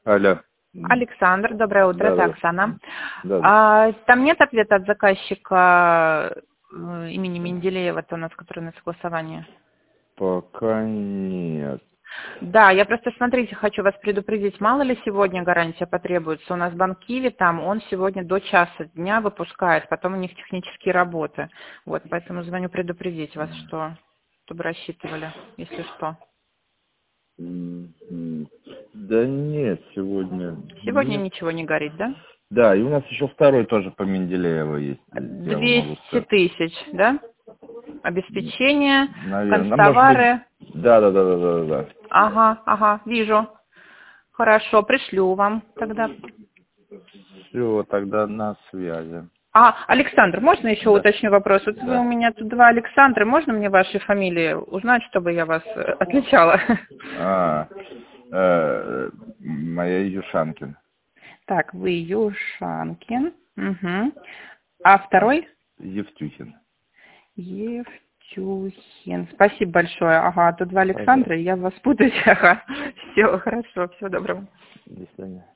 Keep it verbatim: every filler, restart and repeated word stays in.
Алло. Александр, доброе утро, Да, это да. Оксана. Да, да. А, там нет ответа от заказчика э, имени Менделеева, это у нас, который на согласовании? Пока нет. Да, я просто, смотрите, хочу вас предупредить, мало ли сегодня гарантия потребуется. У нас Банкиви там, он сегодня до часа дня выпускает, потом у них технические работы. Вот, поэтому звоню предупредить вас, что, чтобы рассчитывали, если что. М, Да нет, сегодня Сегодня нет. ничего не горит, да? Да, и у нас еще второй тоже по Менделееву есть. Я вам могу двести сказать. тысяч, да? Обеспечение, Наверное, может быть. констовары. Да, да, да, да, да, да. Ага, ага, вижу. Хорошо, пришлю вам тогда. Все, тогда на связи. А, Александр, можно еще Да, уточню вопрос? Вот вы у да. меня тут два Александра, можно мне ваши фамилии узнать, чтобы я вас э, отличала? А, э, моя Юшанкин. Так, вы Юшанкин. Угу. А второй? Евтюхин. Евтюхин. Спасибо большое. Ага, тут два Пожалуйста. Александра, и я вас путаюсь. Ага. Все, хорошо, всего доброго. До свидания.